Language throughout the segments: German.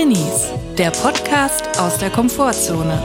Drinnies, der Podcast aus der Komfortzone.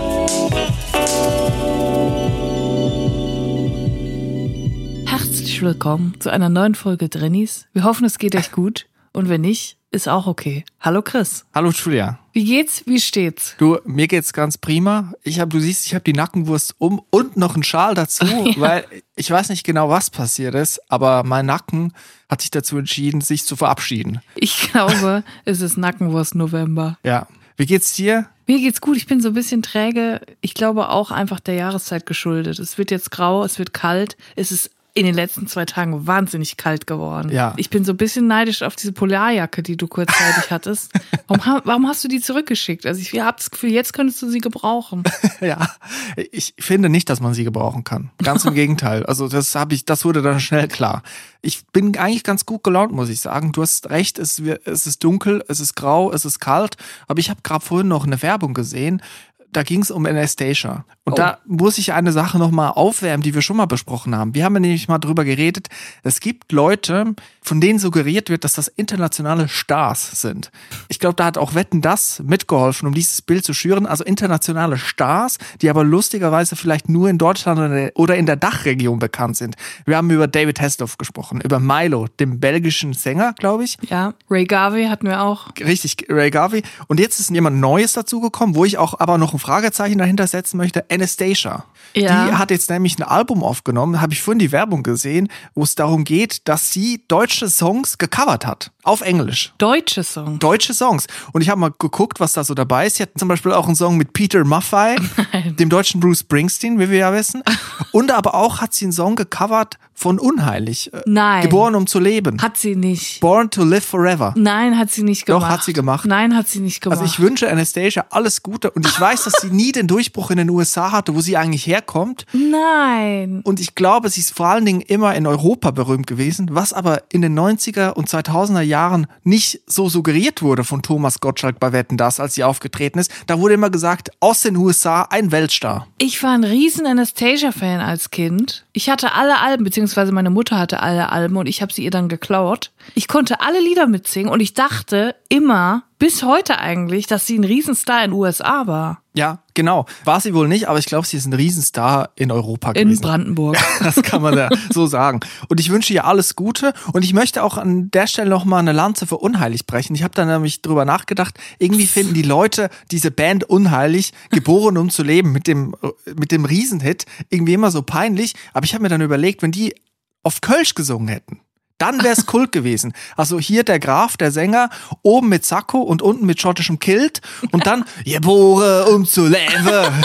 Herzlich willkommen zu einer neuen Folge Drinnies. Wir hoffen, es geht euch gut und wenn nicht, ist auch okay. Hallo Chris. Hallo Julia. Wie geht's? Wie steht's? Du, mir geht's ganz prima. Du siehst, ich habe die Nackenwurst um und noch einen Schal dazu, Ja. weil ich weiß nicht genau, was passiert ist, aber mein Nacken hat sich dazu entschieden, sich zu verabschieden. Ich glaube, es ist Nackenwurst November. Ja. Wie geht's dir? Mir geht's gut, ich bin so ein bisschen träge. Ich glaube auch einfach der Jahreszeit geschuldet. Es wird jetzt grau, es wird kalt. Es ist in den letzten 2 Tagen wahnsinnig kalt geworden. Ja. Ich bin so ein bisschen neidisch auf diese Polarjacke, die du kurzzeitig hattest. Warum hast du die zurückgeschickt? Also ich habe das Gefühl, jetzt könntest du sie gebrauchen. Ja. Ich finde nicht, dass man sie gebrauchen kann. Ganz im Gegenteil. Also das wurde dann schnell klar. Ich bin eigentlich ganz gut gelaunt, muss ich sagen. Du hast recht, es ist dunkel, es ist grau, es ist kalt. Aber ich habe gerade vorhin noch eine Werbung gesehen. Da ging es um Anastasia. Und da muss ich eine Sache nochmal aufwärmen, die wir schon mal besprochen haben. Wir haben ja nämlich mal drüber geredet, es gibt Leute, von denen suggeriert wird, dass das internationale Stars sind. Ich glaube, da hat auch Wetten, das mitgeholfen, um dieses Bild zu schüren. Also internationale Stars, die aber lustigerweise vielleicht nur in Deutschland oder in der Dachregion bekannt sind. Wir haben über David Hasselhoff gesprochen, über Milo, dem belgischen Sänger, glaube ich. Ja, Ray Garvey hatten wir auch. Richtig, Ray Garvey. Und jetzt ist jemand Neues dazugekommen, wo ich auch aber noch ein Fragezeichen dahinter setzen möchte. Anastasia. Ja. Die hat jetzt nämlich ein Album aufgenommen, habe ich vorhin die Werbung gesehen, wo es darum geht, dass sie deutsche Songs gecovert hat. Auf Englisch. Deutsche Songs. Deutsche Songs. Und ich habe mal geguckt, was da so dabei ist. Sie hat zum Beispiel auch einen Song mit Peter Maffay, dem deutschen Bruce Springsteen, wie wir ja wissen. Und aber auch hat sie einen Song gecovert von Unheilig. Nein. Geboren, um zu leben. Hat sie nicht. Born to live forever. Nein, hat sie nicht gemacht. Doch, hat sie gemacht. Nein, hat sie nicht gemacht. Also ich wünsche Anastasia alles Gute und ich weiß, dass sie nie den Durchbruch in den USA hatte, wo sie eigentlich herkommt. Nein. Und ich glaube, sie ist vor allen Dingen immer in Europa berühmt gewesen, was aber in den 90er und 2000er Jahren nicht so suggeriert wurde von Thomas Gottschalk bei Wetten, das, als sie aufgetreten ist. Da wurde immer gesagt, aus den USA ein Weltstar. Ich war ein riesen Anastasia-Fan als Kind. Ich hatte alle Alben, beziehungsweise meine Mutter hatte alle Alben und ich habe sie ihr dann geklaut. Ich konnte alle Lieder mitsingen und ich dachte immer, bis heute eigentlich, dass sie ein Riesenstar in den USA war. Ja, genau. War sie wohl nicht, aber ich glaube, sie ist ein Riesenstar in Europa gewesen. In Brandenburg. Das kann man ja so sagen. Und ich wünsche ihr alles Gute. Und ich möchte auch an der Stelle nochmal eine Lanze für Unheilig brechen. Ich habe da nämlich drüber nachgedacht, irgendwie finden die Leute diese Band Unheilig, geboren um zu leben, mit dem Riesenhit, irgendwie immer so peinlich. Aber ich habe mir dann überlegt, wenn die auf Kölsch gesungen hätten, dann wär's Kult gewesen. Also hier der Graf, der Sänger, oben mit Sakko und unten mit schottischem Kilt und dann geboren um zu leben.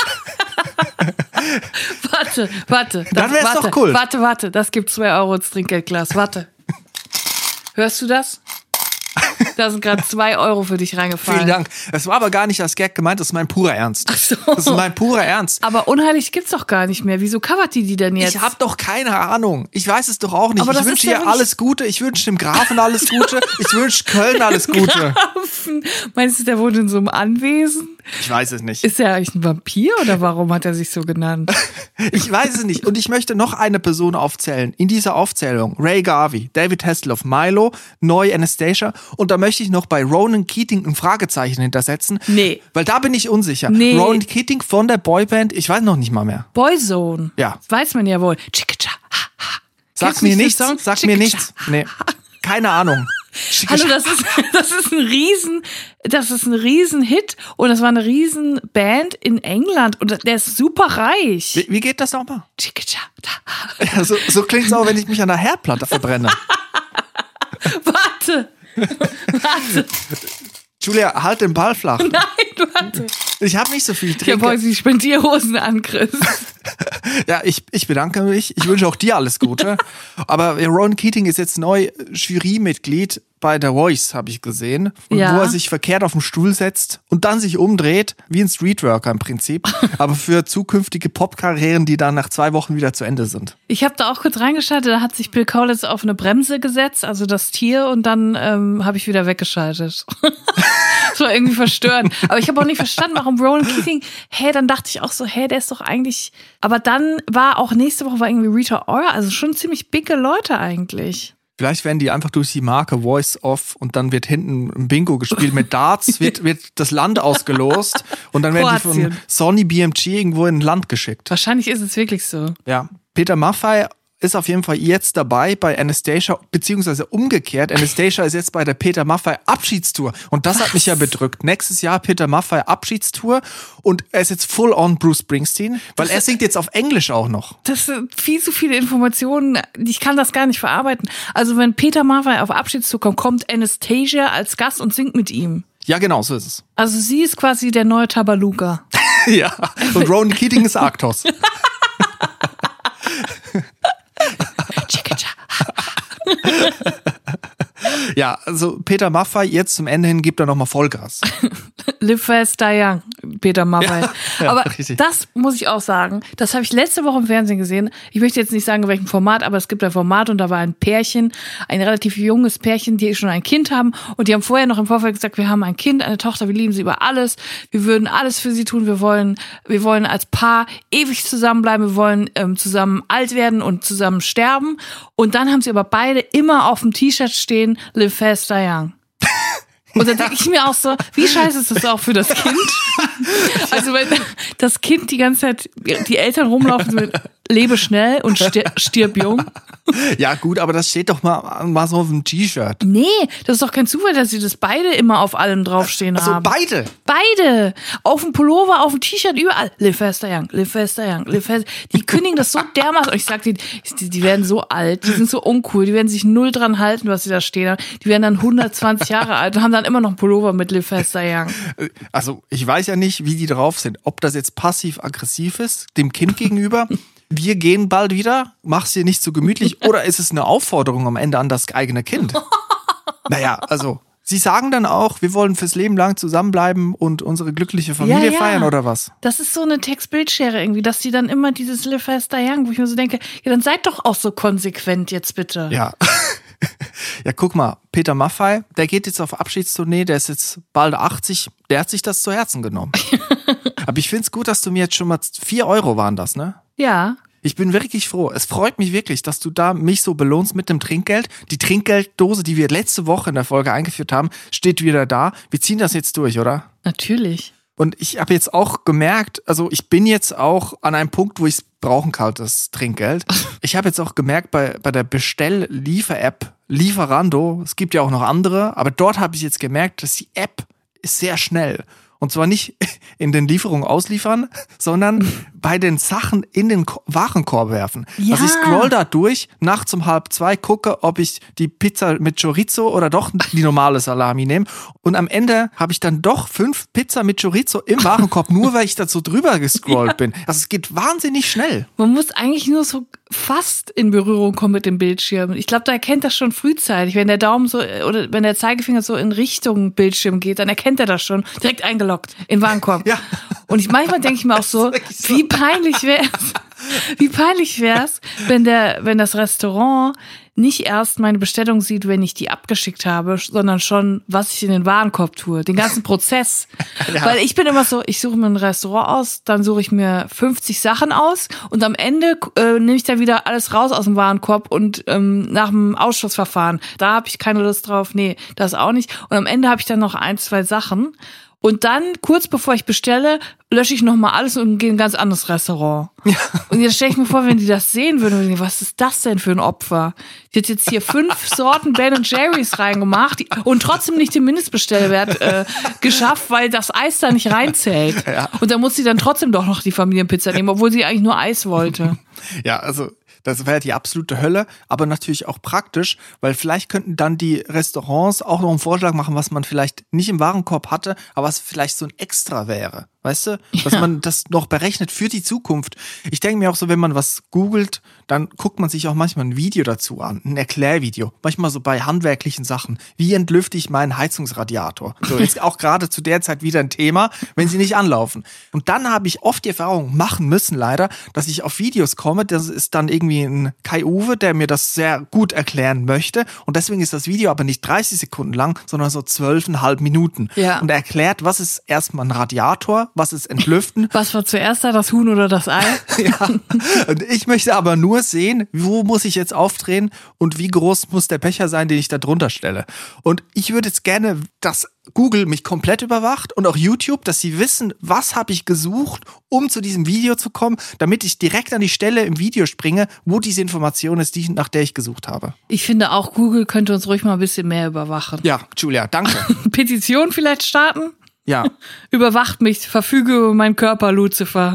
Warte. Dann wär's doch cool. Warte, das gibt 2 Euro ins Trinkgeldglas. Warte. Hörst du das? Da sind gerade 2 Euro für dich reingefallen. Vielen Dank. Das war aber gar nicht als Gag gemeint, das ist mein purer Ernst. Ach so. Das ist mein purer Ernst. Aber Unheilig gibt's doch gar nicht mehr. Wieso covert die denn jetzt? Ich habe doch keine Ahnung. Ich weiß es doch auch nicht. Aber Ich das wünsche ist ja ihr nicht- alles Gute. Ich wünsche dem Grafen alles Gute. Ich wünsche Köln alles Gute. Grafen. Meinst du, der wohnt in so einem Anwesen? Ich weiß es nicht. Ist er eigentlich ein Vampir oder warum hat er sich so genannt? Ich weiß es nicht. Und ich möchte noch eine Person aufzählen. In dieser Aufzählung Ray Garvey, David Hasselhoff, Milo, neu Anastasia. Und da möchte ich noch bei Ronan Keating ein Fragezeichen hintersetzen. Nee. Weil da bin ich unsicher. Nee. Ronan Keating von der Boyband, ich weiß noch nicht mal mehr. Boyzone. Ja. Das weiß man ja wohl. Chicka-cha, ha, ha. Sag Kennst du mir nicht nichts. den Song? Sag mir Chicka-cha, nichts. Nee. Keine Ahnung. Hallo, das ist ein Riesenhit und das war eine Riesenband in England und der ist super reich. Wie geht das nochmal? Chicka-cha, ha. Ja, so klingt es auch, wenn ich mich an der Herdplatte verbrenne. Warte. Julia, halt den Ball flach. Nein, warte. Ich habe nicht so viel Ich Trinken. habe heute die Spendierhosen an, Chris. Ja, ich bedanke mich. Ich wünsche auch dir alles Gute. Aber Ronan Keating ist jetzt neu Jurymitglied bei The Voice, habe ich gesehen. Und Ja. wo er sich verkehrt auf den Stuhl setzt und dann sich umdreht, wie ein Streetworker im Prinzip. Aber für zukünftige Popkarrieren, die dann nach 2 Wochen wieder zu Ende sind. Ich habe da auch kurz reingeschaltet, da hat sich Bill Kaulitz auf eine Bremse gesetzt, also das Tier, und dann habe ich wieder weggeschaltet. Das war irgendwie verstörend. Aber ich habe auch nicht verstanden, warum Ronan Keating, dann dachte ich auch so, der ist doch eigentlich, aber dann war auch nächste Woche war irgendwie Rita Ora, also schon ziemlich bigge Leute eigentlich. Vielleicht werden die einfach durch die Marke Voice Off und dann wird hinten ein Bingo gespielt mit Darts, wird das Land ausgelost und dann werden die von Sony BMG irgendwo in ein Land geschickt. Wahrscheinlich ist es wirklich so. Ja, Peter Maffay ist auf jeden Fall jetzt dabei bei Anastasia, beziehungsweise umgekehrt. Anastasia ist jetzt bei der Peter Maffay Abschiedstour. Und das hat mich ja bedrückt. Nächstes Jahr Peter Maffay Abschiedstour und er ist jetzt full on Bruce Springsteen, weil er singt jetzt auf Englisch auch noch. Das sind viel zu viele Informationen. Ich kann das gar nicht verarbeiten. Also wenn Peter Maffay auf Abschiedstour kommt, kommt Anastasia als Gast und singt mit ihm. Ja, genau, so ist es. Also sie ist quasi der neue Tabaluga. Ja, und Ronan Keating ist Arktos. Ja, also Peter Maffay jetzt zum Ende hin gibt er nochmal Vollgas. Live fast, die young, Peter Maffay. Ja, aber richtig. das muss ich auch sagen, das habe ich letzte Woche im Fernsehen gesehen. Ich möchte jetzt nicht sagen, in welchem Format, aber es gibt ein Format und da war ein Pärchen, ein relativ junges Pärchen, die schon ein Kind haben und die haben vorher noch im Vorfeld gesagt, wir haben ein Kind, eine Tochter, wir lieben sie über alles, wir würden alles für sie tun, wir wollen als Paar ewig zusammenbleiben, wir wollen zusammen alt werden und zusammen sterben und dann haben sie aber beide immer auf dem T-Shirt stehen, Live fast, die young. Und dann denke ich mir auch so, wie scheiße ist das auch für das Kind? Also wenn das Kind die ganze Zeit, die Eltern rumlaufen mit lebe schnell und stirb jung. Ja gut, aber das steht doch mal so auf dem T-Shirt. Nee, das ist doch kein Zufall, dass sie das beide immer auf allem draufstehen haben. Also beide? Beide. Auf dem Pullover, auf dem T-Shirt, überall. Live fast, die young, live fast, die young, live fast. Die kündigen das so dermaßen. Und ich sag dir, die werden so alt, die sind so uncool, die werden sich null dran halten, was sie da stehen haben. Die werden dann 120 Jahre alt und haben dann immer noch einen Pullover mit Live fast, die young. Also ich weiß ja nicht, wie die drauf sind. Ob das jetzt passiv-aggressiv ist, dem Kind gegenüber. Wir gehen bald wieder, mach's dir nicht so gemütlich. Oder ist es eine Aufforderung am Ende an das eigene Kind? Naja, also sie sagen dann auch, wir wollen fürs Leben lang zusammenbleiben und unsere glückliche Familie feiern oder was? Das ist so eine Text-Bild-Schere irgendwie, dass die dann immer dieses Live fast, die young, wo ich mir so denke, ja dann seid doch auch so konsequent jetzt bitte. Ja. Ja, guck mal, Peter Maffay, der geht jetzt auf Abschiedstournee, der ist jetzt bald 80, der hat sich das zu Herzen genommen. Aber ich find's gut, dass du mir jetzt schon mal 4 Euro waren das, ne? Ja. Ich bin wirklich froh. Es freut mich wirklich, dass du da mich so belohnst mit dem Trinkgeld. Die Trinkgelddose, die wir letzte Woche in der Folge eingeführt haben, steht wieder da. Wir ziehen das jetzt durch, oder? Natürlich. Und ich habe jetzt auch gemerkt, also ich bin jetzt auch an einem Punkt, wo ich es brauchen kann, das Trinkgeld. Ich habe jetzt auch gemerkt, bei der Bestell-Liefer-App Lieferando, es gibt ja auch noch andere, aber dort habe ich jetzt gemerkt, dass die App ist sehr schnell. Und zwar nicht in den Lieferungen ausliefern, sondern bei den Sachen in den Warenkorb werfen. Ja. Also ich scroll da durch, nachts um 1:30, gucke, ob ich die Pizza mit Chorizo oder doch die normale Salami nehme. Und am Ende habe ich dann doch 5 Pizza mit Chorizo im Warenkorb, nur weil ich da so drüber gescrollt bin. Also es geht wahnsinnig schnell. Man muss eigentlich nur so fast in Berührung kommen mit dem Bildschirm. Ich glaube, da erkennt das schon frühzeitig. Wenn der Daumen so oder wenn der Zeigefinger so in Richtung Bildschirm geht, dann erkennt er das schon. Direkt eingeloggt in Warenkorb. Ja. Und manchmal denke ich mir auch so, wie peinlich wär's, wenn das Restaurant nicht erst meine Bestellung sieht, wenn ich die abgeschickt habe, sondern schon, was ich in den Warenkorb tue. Den ganzen Prozess. Ja. Weil ich bin immer so, ich suche mir ein Restaurant aus, dann suche ich mir 50 Sachen aus und am Ende nehme ich da wieder alles raus aus dem Warenkorb und nach dem Ausschussverfahren, da habe ich keine Lust drauf, nee, das auch nicht. Und am Ende habe ich dann noch 1, 2 Sachen. Und dann, kurz bevor ich bestelle, lösche ich nochmal alles und gehe in ein ganz anderes Restaurant. Ja. Und jetzt stelle ich mir vor, wenn die das sehen würden, was ist das denn für ein Opfer? Die hat jetzt hier 5 Sorten Ben & Jerry's reingemacht und trotzdem nicht den Mindestbestellwert geschafft, weil das Eis da nicht reinzählt. Ja. Und da muss sie dann trotzdem doch noch die Familienpizza nehmen, obwohl sie eigentlich nur Eis wollte. Ja, also das wäre die absolute Hölle, aber natürlich auch praktisch, weil vielleicht könnten dann die Restaurants auch noch einen Vorschlag machen, was man vielleicht nicht im Warenkorb hatte, aber was vielleicht so ein Extra wäre. Weißt du, dass man das noch berechnet für die Zukunft. Ich denke mir auch so, wenn man was googelt, dann guckt man sich auch manchmal ein Video dazu an, ein Erklärvideo. Manchmal so bei handwerklichen Sachen. Wie entlüfte ich meinen Heizungsradiator? So, jetzt auch gerade zu der Zeit wieder ein Thema, wenn sie nicht anlaufen. Und dann habe ich oft die Erfahrung machen müssen, leider, dass ich auf Videos komme, das ist dann irgendwie ein Kai-Uwe, der mir das sehr gut erklären möchte. Und deswegen ist das Video aber nicht 30 Sekunden lang, sondern so 12,5 Minuten. Ja. Und er erklärt, was ist erstmal ein Radiator, was ist entlüften. Was war zuerst da, das Huhn oder das Ei? Ja. Und ich möchte aber nur sehen, wo muss ich jetzt aufdrehen und wie groß muss der Becher sein, den ich da drunter stelle. Und ich würde jetzt gerne, dass Google mich komplett überwacht und auch YouTube, dass sie wissen, was habe ich gesucht, um zu diesem Video zu kommen, damit ich direkt an die Stelle im Video springe, wo diese Information ist, nach der ich gesucht habe. Ich finde auch, Google könnte uns ruhig mal ein bisschen mehr überwachen. Ja, Julia, danke. Petition vielleicht starten? Ja. Überwacht mich, verfüge über meinen Körper, Lucifer.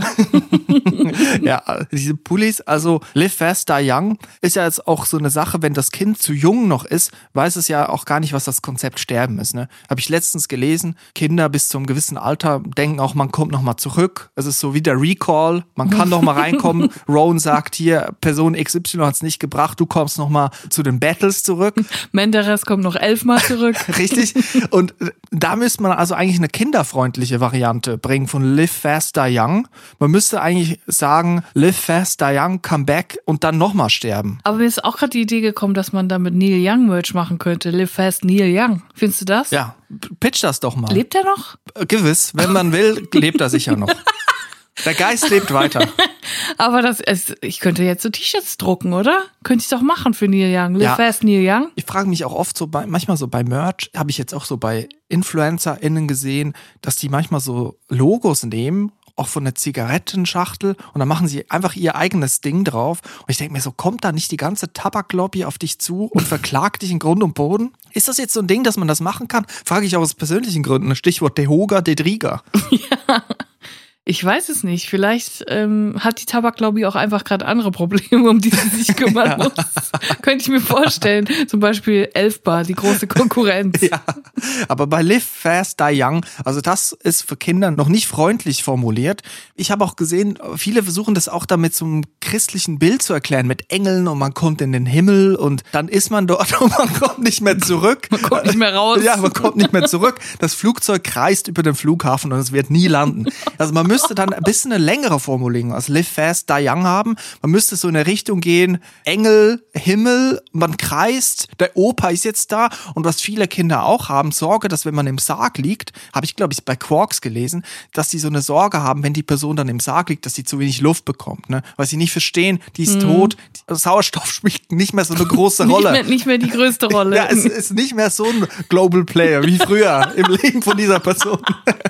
Ja, diese Pullis, also Live Fast, Die Young, ist ja jetzt auch so eine Sache, wenn das Kind zu jung noch ist, weiß es ja auch gar nicht, was das Konzept Sterben ist. Ne? Habe ich letztens gelesen, Kinder bis zu einem gewissen Alter denken auch, man kommt nochmal zurück. Es ist so wie der Recall, man kann nochmal reinkommen. Rowan sagt hier, Person XY hat es nicht gebracht, du kommst nochmal zu den Battles zurück. Menderes kommt noch 11-mal zurück. Richtig. Und da müsste man also eigentlich eine kinderfreundliche Variante bringen von Live Fast, Die Young. Man müsste eigentlich sagen, Live Fast, Die Young, come back und dann nochmal sterben. Aber mir ist auch gerade die Idee gekommen, dass man damit Neil Young Merch machen könnte. Live Fast, Neil Young. Findest du das? Ja, pitch das doch mal. Lebt er noch? Gewiss, wenn man will, lebt er sicher noch. Der Geist lebt weiter. Aber ich könnte jetzt so T-Shirts drucken, oder? Könnte ich doch machen für Neil Young. Live Fast, Neil Young. Ich frage mich auch oft manchmal so bei Merch, habe ich jetzt auch so bei InfluencerInnen gesehen, dass die manchmal so Logos nehmen, auch von der Zigarettenschachtel, und dann machen sie einfach ihr eigenes Ding drauf. Und ich denke mir so, kommt da nicht die ganze Tabaklobby auf dich zu und verklagt dich in Grund und Boden? Ist das jetzt so ein Ding, dass man das machen kann? Frage ich auch aus persönlichen Gründen. Stichwort Dehoga, Dedriga. Ja. Ich weiß es nicht. Vielleicht hat die Tabaklobby auch einfach gerade andere Probleme, um die sie sich kümmern muss. Könnte ich mir vorstellen. Zum Beispiel Elfbar, die große Konkurrenz. Ja, aber bei Live Fast, Die Young, also das ist für Kinder noch nicht freundlich formuliert. Ich habe auch gesehen, viele versuchen das auch damit zum christlichen Bild zu erklären, mit Engeln, und man kommt in den Himmel und dann ist man dort und man kommt nicht mehr zurück. Man kommt nicht mehr raus. Ja, man kommt nicht mehr zurück. Das Flugzeug kreist über den Flughafen und es wird nie landen. Also man müsste dann ein bisschen eine längere Formulierung als Live Fast, Die Young haben. Man müsste so in eine Richtung gehen, Engel, Himmel, man kreist, der Opa ist jetzt da, und was viele Kinder auch haben, Sorge, dass wenn man im Sarg liegt, habe ich glaube ich bei Quarks gelesen, dass die so eine Sorge haben, wenn die Person dann im Sarg liegt, dass sie zu wenig Luft bekommt, ne? Weil sie nicht verstehen, die ist tot, Sauerstoff spielt nicht mehr so eine große Rolle. Nicht mehr die größte Rolle. Ja, es ist nicht mehr so ein Global Player wie früher im Leben von dieser Person.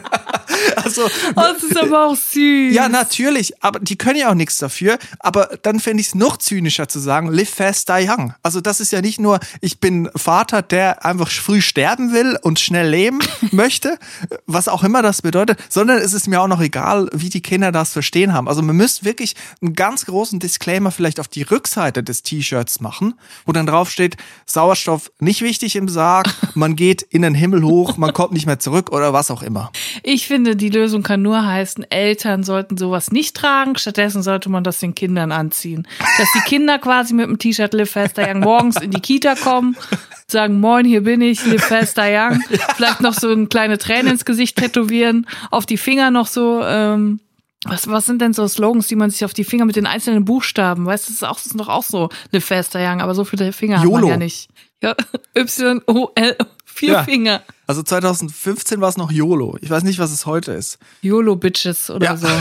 Also, das ist aber auch süß. Ja, natürlich, aber die können ja auch nichts dafür. Aber dann fände ich es noch zynischer zu sagen, Live Fast, Die Young. Also das ist ja nicht nur, ich bin Vater, der einfach früh sterben will und schnell leben möchte, was auch immer das bedeutet, sondern es ist mir auch noch egal, wie die Kinder das verstehen haben. Also man müsste wirklich einen ganz großen Disclaimer vielleicht auf die Rückseite des T-Shirts machen, wo dann drauf steht, Sauerstoff nicht wichtig im Sarg, man geht in den Himmel hoch, man kommt nicht mehr zurück oder was auch immer. Ich finde, die Lösung kann nur heißen, Eltern sollten sowas nicht tragen, stattdessen sollte man das den Kindern anziehen. Dass die Kinder quasi mit dem T-Shirt Live Fast, Die Young morgens in die Kita kommen, sagen, moin, hier bin ich, Live Fast, Die Young. Vielleicht noch so eine kleine Träne ins Gesicht tätowieren, auf die Finger noch so, was sind denn so Slogans, die man sich auf die Finger mit den einzelnen Buchstaben, weißt du, das ist doch auch so Live Fast, Die Young, aber so viele Finger hat man ja nicht. Ja, YOL, 4 Finger. Also 2015 war es noch YOLO. Ich weiß nicht, was es heute ist. YOLO-Bitches oder so.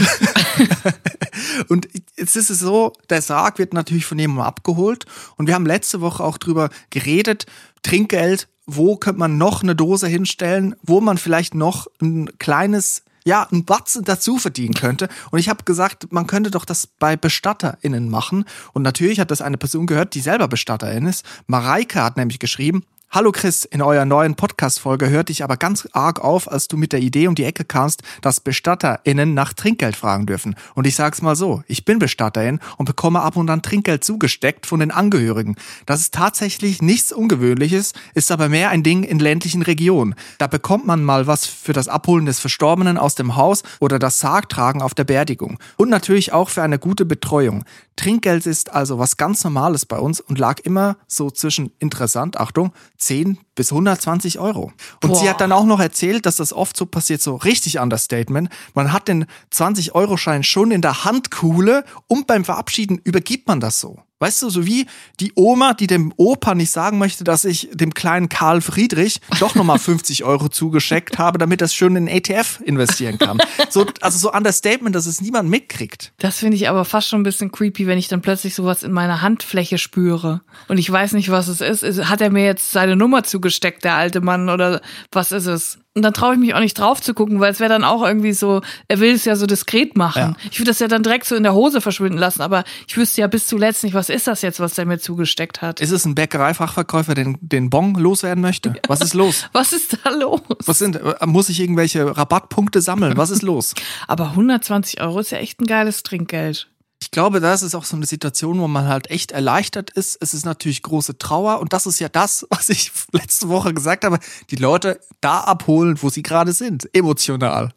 Und jetzt ist es so, der Sarg wird natürlich von jemandem abgeholt. Und wir haben letzte Woche auch drüber geredet, Trinkgeld, wo könnte man noch eine Dose hinstellen, wo man vielleicht noch ein kleines, einen Batzen dazu verdienen könnte. Und ich habe gesagt, man könnte doch das bei BestatterInnen machen. Und natürlich hat das eine Person gehört, die selber Bestatterin ist. Mareike hat nämlich geschrieben, Hallo Chris, in eurer neuen Podcast-Folge hörte ich aber ganz arg auf, als du mit der Idee um die Ecke kamst, dass BestatterInnen nach Trinkgeld fragen dürfen. Und ich sag's mal so, ich bin Bestatterin und bekomme ab und an Trinkgeld zugesteckt von den Angehörigen. Das ist tatsächlich nichts Ungewöhnliches, ist aber mehr ein Ding in ländlichen Regionen. Da bekommt man mal was für das Abholen des Verstorbenen aus dem Haus oder das Sargtragen auf der Beerdigung. Und natürlich auch für eine gute Betreuung. Trinkgeld ist also was ganz Normales bei uns und lag immer so zwischen, interessant, Achtung, 10 bis 120 Euro. Und sie hat dann auch noch erzählt, dass das oft so passiert, so richtig Understatement. Man hat den 20-Euro-Schein schon in der Handkuhle und beim Verabschieden übergibt man das so. Weißt du, so wie die Oma, die dem Opa nicht sagen möchte, dass ich dem kleinen Karl Friedrich doch nochmal 50 € zugeschickt habe, damit er es schön in ETF investieren kann. Also so Understatement, dass es niemand mitkriegt. Das finde ich aber fast schon ein bisschen creepy, wenn ich dann plötzlich sowas in meiner Handfläche spüre. Und ich weiß nicht, was es ist. Hat er mir jetzt seine Nummer zugesteckt, der alte Mann, oder was ist es? Und dann traue ich mich auch nicht drauf zu gucken, weil es wäre dann auch irgendwie so, er will es ja so diskret machen. Ja. Ich würde das ja dann direkt so in der Hose verschwinden lassen, aber ich wüsste ja bis zuletzt nicht, was ist das jetzt, was der mir zugesteckt hat. Ist es ein Bäckereifachverkäufer, den Bon loswerden möchte? Was ist los? Was ist da los? Muss ich irgendwelche Rabattpunkte sammeln? Was ist los? Aber 120 € ist ja echt ein geiles Trinkgeld. Ich glaube, das ist auch so eine Situation, wo man halt echt erleichtert ist. Es ist natürlich große Trauer und das ist ja das, was ich letzte Woche gesagt habe, die Leute da abholen, wo sie gerade sind, emotional.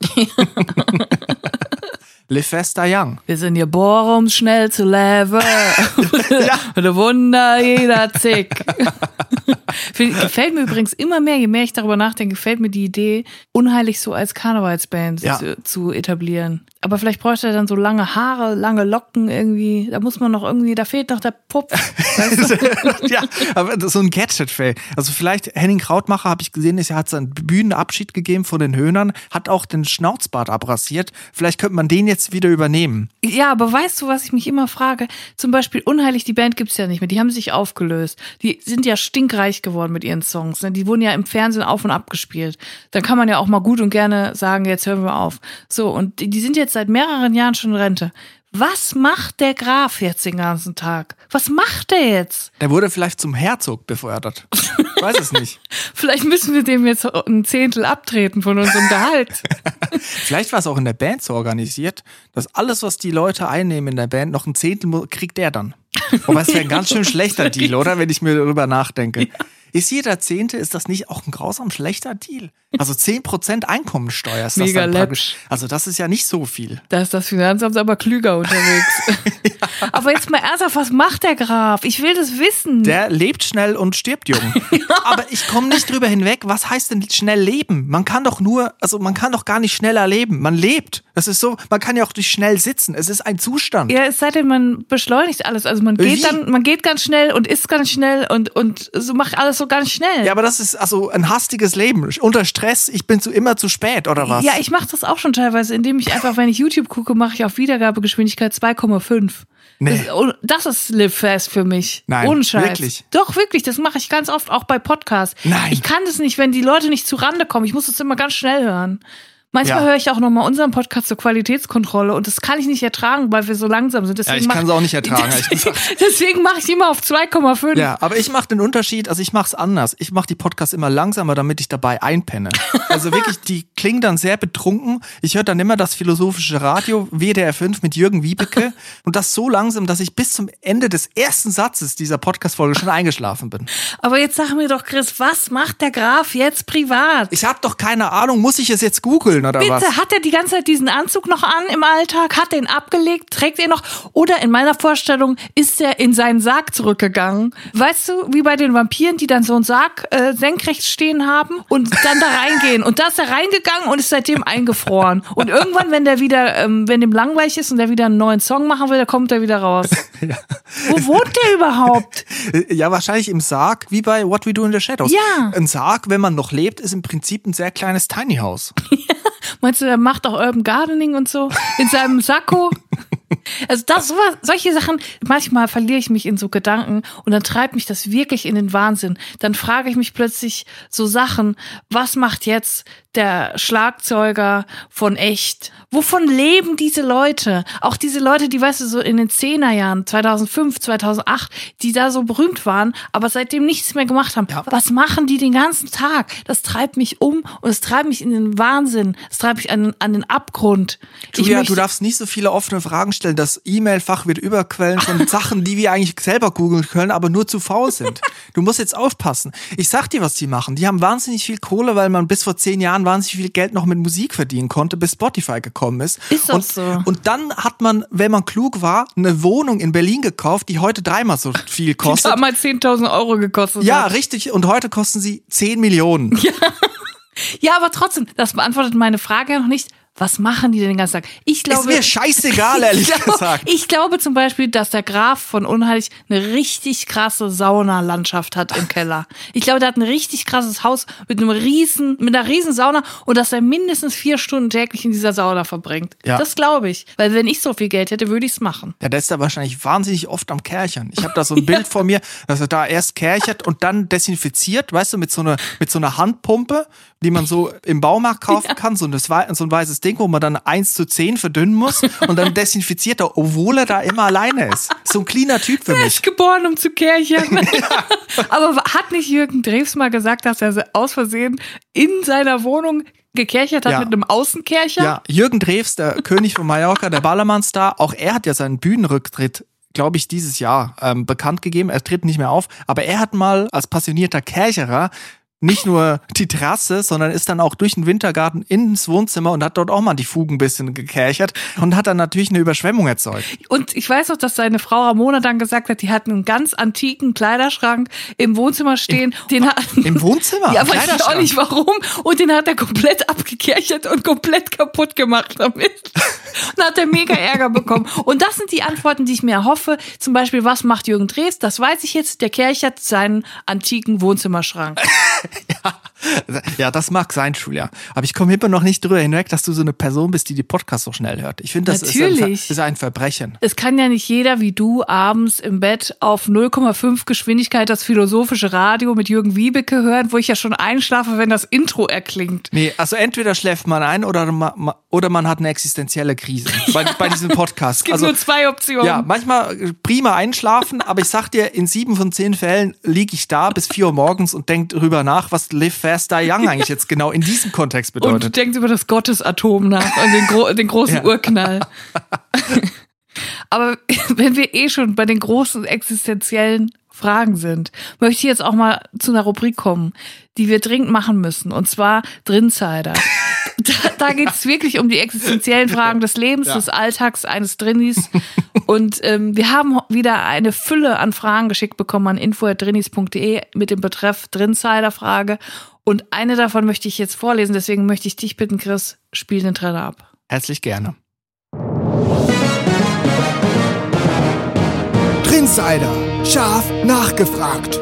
Live fast, die young. Wir sind geboren, um schnell zu leben. Ja. Eine Wunder jeder Zick. Gefällt mir übrigens immer mehr, je mehr ich darüber nachdenke, gefällt mir die Idee, Unheilig so als Karnevalsband zu etablieren. Aber vielleicht bräuchte er dann so lange Haare, lange Locken irgendwie. Da muss man noch irgendwie, da fehlt noch der Pupp. Weißt du? Ja, aber so ein Gadget-Fail. Also vielleicht Henning Krautmacher, habe ich gesehen, er hat seinen Bühnenabschied gegeben von den Höhnern, hat auch den Schnauzbart abrasiert. Vielleicht könnte man den jetzt wieder übernehmen. Ja, aber weißt du, was ich mich immer frage? Zum Beispiel Unheilig, die Band gibt's ja nicht mehr. Die haben sich aufgelöst. Die sind ja stinkreich geworden mit ihren Songs. Die wurden ja im Fernsehen auf und ab gespielt. Dann kann man ja auch mal gut und gerne sagen, jetzt hören wir auf. So, und die sind jetzt seit mehreren Jahren schon in Rente. Was macht der Graf jetzt den ganzen Tag? Was macht der jetzt? Der wurde vielleicht zum Herzog befördert. Ich weiß es nicht. Vielleicht müssen wir dem jetzt ein Zehntel abtreten von unserem Gehalt. Vielleicht war es auch in der Band so organisiert, dass alles, was die Leute einnehmen in der Band, noch ein Zehntel kriegt der dann. Aber es wäre ein ganz schön schlechter Deal, oder? Wenn ich mir darüber nachdenke. Ja. Ist jeder Zehnte, ist das nicht auch ein grausam schlechter Deal? Also 10% Einkommensteuer ist das mega dann praktisch. Also das ist ja nicht so viel. Da ist das Finanzamt aber klüger unterwegs. Ja. Aber jetzt mal ernsthaft, was macht der Graf? Ich will das wissen. Der lebt schnell und stirbt jung. Ja. Aber ich komme nicht drüber hinweg. Was heißt denn schnell leben? Man kann doch gar nicht schneller leben. Man lebt. Das ist so, man kann ja auch nicht schnell sitzen. Es ist ein Zustand. Ja, es sei denn, man beschleunigt alles. Also man geht ganz schnell und isst ganz schnell und so macht alles so ganz schnell. Ja, aber das ist also ein hastiges Leben. Unter Stress, ich bin immer zu spät, oder was? Ja, ich mache das auch schon teilweise, indem ich einfach, wenn ich YouTube gucke, mache ich auf Wiedergabegeschwindigkeit 2,5. Nee. Das ist Live Fast für mich. Nein, ohne Scheiß. Wirklich? Doch, wirklich. Das mache ich ganz oft, auch bei Podcasts. Nein. Ich kann das nicht, wenn die Leute nicht zu Rande kommen. Ich muss das immer ganz schnell hören. Manchmal höre ich auch nochmal unseren Podcast zur Qualitätskontrolle und das kann ich nicht ertragen, weil wir so langsam sind. Deswegen ich kann es auch nicht ertragen. Deswegen mache ich immer auf 2,5. Ja, aber ich mache den Unterschied, also ich mache es anders. Ich mache die Podcasts immer langsamer, damit ich dabei einpenne. Also wirklich, die klingen dann sehr betrunken. Ich höre dann immer das philosophische Radio, WDR 5 mit Jürgen Wiebeke und das so langsam, dass ich bis zum Ende des ersten Satzes dieser Podcast-Folge schon eingeschlafen bin. Aber jetzt sag mir doch, Chris, was macht der Graf jetzt privat? Ich habe doch keine Ahnung, muss ich es jetzt googeln? Oder bitte, was? hat er die ganze Zeit diesen Anzug noch an im Alltag? Hat er ihn abgelegt? Trägt er noch? Oder in meiner Vorstellung ist er in seinen Sarg zurückgegangen. Weißt du, wie bei den Vampiren, die dann so einen Sarg senkrecht stehen haben und dann da reingehen. Und da ist er reingegangen und ist seitdem eingefroren. Und irgendwann, wenn der wieder, wenn dem langweilig ist und der wieder einen neuen Song machen will, dann kommt er wieder raus. Ja. Wo wohnt der überhaupt? Ja, wahrscheinlich im Sarg, wie bei What We Do in the Shadows. Ja. Ein Sarg, wenn man noch lebt, ist im Prinzip ein sehr kleines Tiny House. Ja. Meinst du, der macht auch Urban Gardening und so in seinem Sakko? Also solche Sachen, manchmal verliere ich mich in so Gedanken und dann treibt mich das wirklich in den Wahnsinn. Dann frage ich mich plötzlich so Sachen, was macht jetzt der Schlagzeuger von Echt? Wovon leben diese Leute? Auch diese Leute, die, weißt du, so in den 10er Jahren, 2005, 2008, die da so berühmt waren, aber seitdem nichts mehr gemacht haben. Ja. Was machen die den ganzen Tag? Das treibt mich um und es treibt mich in den Wahnsinn. Es treibt mich an den Abgrund. Julia, du darfst nicht so viele offene Fragen stellen. Das E-Mail-Fach wird überquellen von Sachen, die wir eigentlich selber googeln können, aber nur zu faul sind. Du musst jetzt aufpassen. Ich sag dir, was die machen. Die haben wahnsinnig viel Kohle, weil man bis vor 10 Jahren wahnsinnig viel Geld noch mit Musik verdienen konnte, bis Spotify gekommen ist. Ist doch so. Und dann hat man, wenn man klug war, eine Wohnung in Berlin gekauft, die heute 3-mal so viel kostet. Die damals 10.000 € gekostet hat. Ja, richtig. Und heute kosten sie 10 Millionen. Ja. Ja, aber trotzdem, das beantwortet meine Frage ja noch nicht. Was machen die denn den ganzen Tag? Ich glaube, ist mir scheißegal, ehrlich gesagt. Ich glaube zum Beispiel, dass der Graf von Unheilig eine richtig krasse Saunalandschaft hat im Keller. Ich glaube, der hat ein richtig krasses Haus mit einer riesen Sauna und dass er mindestens 4 Stunden täglich in dieser Sauna verbringt. Ja. Das glaube ich. Weil wenn ich so viel Geld hätte, würde ich es machen. Ja, der ist da wahrscheinlich wahnsinnig oft am Kerchern. Ich habe da so ein Bild vor mir, dass er da erst kerchert und dann desinfiziert, weißt du, mit so einer Handpumpe, die man so im Baumarkt kaufen kann, so ein weißes Ding, wo man dann 1:10 verdünnen muss und dann desinfiziert er, obwohl er da immer alleine ist. So ein cleaner Typ für mich. Er ist geboren, um zu kerchern. Ja. Aber hat nicht Jürgen Drews mal gesagt, dass er aus Versehen in seiner Wohnung gekerchert hat mit einem Außenkercher? Ja, Jürgen Drews, der König von Mallorca, der Ballermann-Star, auch er hat ja seinen Bühnenrücktritt, glaube ich, dieses Jahr bekannt gegeben. Er tritt nicht mehr auf, aber er hat mal als passionierter Kercherer nicht nur die Terrasse, sondern ist dann auch durch den Wintergarten ins Wohnzimmer und hat dort auch mal die Fugen ein bisschen gekerchert und hat dann natürlich eine Überschwemmung erzeugt. Und ich weiß noch, dass seine Frau Ramona dann gesagt hat, die hat einen ganz antiken Kleiderschrank im Wohnzimmer stehen. Im Wohnzimmer? Ja, weiß ich auch nicht warum. Und den hat er komplett abgekerchert und komplett kaputt gemacht damit. Und dann hat er mega Ärger bekommen. Und das sind die Antworten, die ich mir erhoffe. Zum Beispiel, was macht Jürgen Drews? Das weiß ich jetzt. Der kerchert seinen antiken Wohnzimmerschrank. Ja, das mag sein, Julia. Aber ich komme immer noch nicht drüber hinweg, dass du so eine Person bist, die Podcast so schnell hört. Ich finde, das ist ein Verbrechen. Es kann ja nicht jeder wie du abends im Bett auf 0,5 Geschwindigkeit das philosophische Radio mit Jürgen Wiebeke hören, wo ich ja schon einschlafe, wenn das Intro erklingt. Nee, also entweder schläft man ein oder man hat eine existenzielle Krise bei diesem Podcast. Es gibt nur 2 Optionen. Ja, manchmal prima einschlafen, aber ich sag dir, in 7 von 10 Fällen liege ich da bis 4 Uhr morgens und denke drüber nach, was Live Fast Die Young eigentlich jetzt genau in diesem Kontext bedeutet. Und du denkst über das Gottesatom nach und den großen Urknall. Aber wenn wir schon bei den großen existenziellen Fragen sind, möchte ich jetzt auch mal zu einer Rubrik kommen, die wir dringend machen müssen, und zwar Drinsider. Da geht es wirklich um die existenziellen Fragen des Lebens, des Alltags eines Drinnis. Und wir haben wieder eine Fülle an Fragen geschickt bekommen an info@drinnis.de mit dem Betreff Drinsider-Frage. Und eine davon möchte ich jetzt vorlesen, deswegen möchte ich dich bitten, Chris, spiel den Trailer ab. Herzlich gerne. Drinsider, scharf nachgefragt.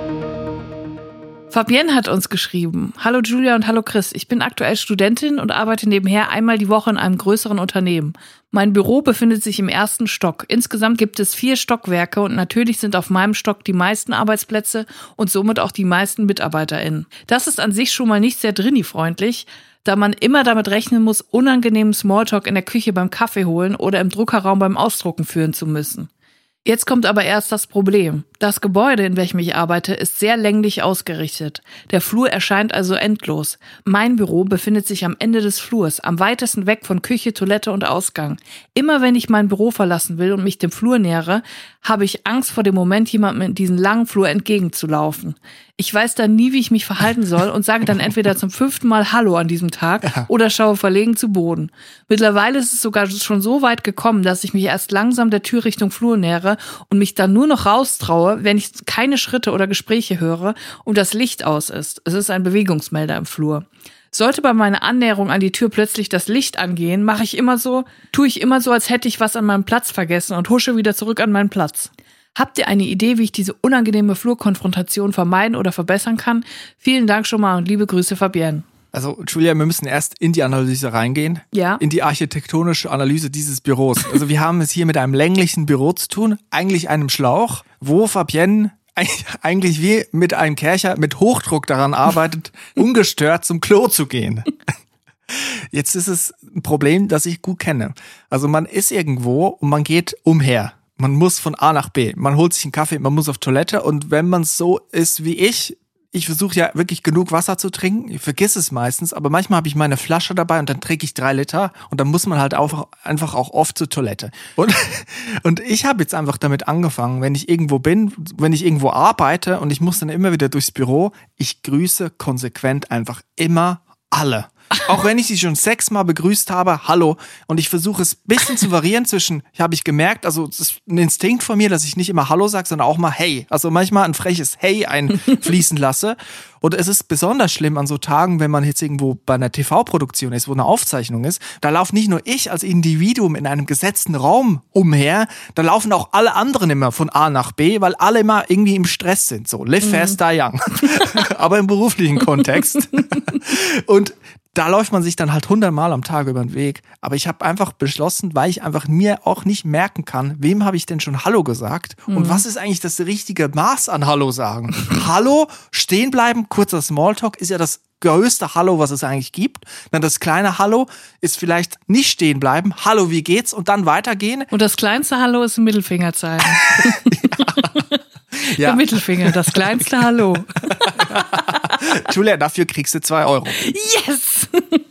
Fabienne hat uns geschrieben: Hallo Julia und hallo Chris, ich bin aktuell Studentin und arbeite nebenher einmal die Woche in einem größeren Unternehmen. Mein Büro befindet sich im 1. Stock. Insgesamt gibt es 4 Stockwerke und natürlich sind auf meinem Stock die meisten Arbeitsplätze und somit auch die meisten MitarbeiterInnen. Das ist an sich schon mal nicht sehr Drini-freundlich, da man immer damit rechnen muss, unangenehmen Smalltalk in der Küche beim Kaffee holen oder im Druckerraum beim Ausdrucken führen zu müssen. Jetzt kommt aber erst das Problem. Das Gebäude, in welchem ich arbeite, ist sehr länglich ausgerichtet. Der Flur erscheint also endlos. Mein Büro befindet sich am Ende des Flurs, am weitesten weg von Küche, Toilette und Ausgang. Immer wenn ich mein Büro verlassen will und mich dem Flur nähere, habe ich Angst vor dem Moment, jemandem in diesen langen Flur entgegenzulaufen. Ich weiß dann nie, wie ich mich verhalten soll und sage dann entweder zum 5. Mal Hallo an diesem Tag oder schaue verlegen zu Boden. Mittlerweile ist es sogar schon so weit gekommen, dass ich mich erst langsam der Tür Richtung Flur nähere und mich dann nur noch raustraue, wenn ich keine Schritte oder Gespräche höre und das Licht aus ist. Es ist ein Bewegungsmelder im Flur. Sollte bei meiner Annäherung an die Tür plötzlich das Licht angehen, tue ich immer so, als hätte ich was an meinem Platz vergessen und husche wieder zurück an meinen Platz. Habt ihr eine Idee, wie ich diese unangenehme Flurkonfrontation vermeiden oder verbessern kann? Vielen Dank schon mal und liebe Grüße, Fabienne. Also, Julia, wir müssen erst in die Analyse reingehen. Ja. In die architektonische Analyse dieses Büros. Also, wir haben es hier mit einem länglichen Büro zu tun, eigentlich einem Schlauch, wo Fabienne eigentlich wie mit einem Kercher mit Hochdruck daran arbeitet, ungestört zum Klo zu gehen. Jetzt ist es ein Problem, das ich gut kenne. Also, man ist irgendwo und man geht umher. Man muss von A nach B. Man holt sich einen Kaffee, man muss auf Toilette. Und wenn man so ist wie ich versuche ja wirklich genug Wasser zu trinken. Ich vergesse es meistens, aber manchmal habe ich meine Flasche dabei und dann trinke ich 3 Liter und dann muss man halt einfach auch oft zur Toilette. Und ich habe jetzt einfach damit angefangen, wenn ich irgendwo bin, wenn ich irgendwo arbeite und ich muss dann immer wieder durchs Büro, ich grüße konsequent einfach immer alle. Auch wenn ich sie schon 6-mal begrüßt habe, hallo. Und ich versuche es ein bisschen zu variieren zwischen, habe ich gemerkt, also es ist ein Instinkt von mir, dass ich nicht immer hallo sage, sondern auch mal hey. Also manchmal ein freches Hey einfließen lasse. Und es ist besonders schlimm an so Tagen, wenn man jetzt irgendwo bei einer TV-Produktion ist, wo eine Aufzeichnung ist. Da laufe nicht nur ich als Individuum in einem gesetzten Raum umher, da laufen auch alle anderen immer von A nach B, weil alle immer irgendwie im Stress sind. So, live fast, die young. Aber im beruflichen Kontext. Und da läuft man sich dann halt 100-mal am Tag über den Weg. Aber ich habe einfach beschlossen, weil ich einfach mir auch nicht merken kann, wem habe ich denn schon Hallo gesagt? Und was ist eigentlich das richtige Maß an Hallo sagen? Hallo, stehen bleiben, kurzer Smalltalk ist ja das größte Hallo, was es eigentlich gibt. Dann das kleine Hallo ist vielleicht nicht stehen bleiben. Hallo, wie geht's? Und dann weitergehen. Und das kleinste Hallo ist ein Mittelfinger zeigen. Ja. Der Mittelfinger, das kleinste Hallo. Julia, dafür kriegst du 2 Euro. Yes!